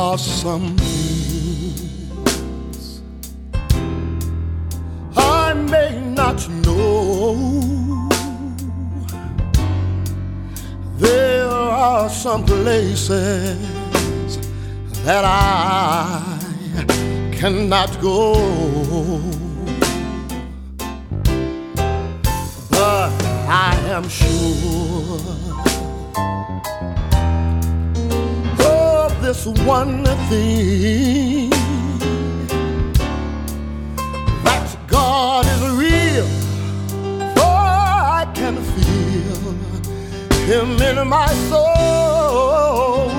are some things I may not know. There are some places that I cannot go, but I am sure of this one thing, that God is real, for I can feel Him in my soul.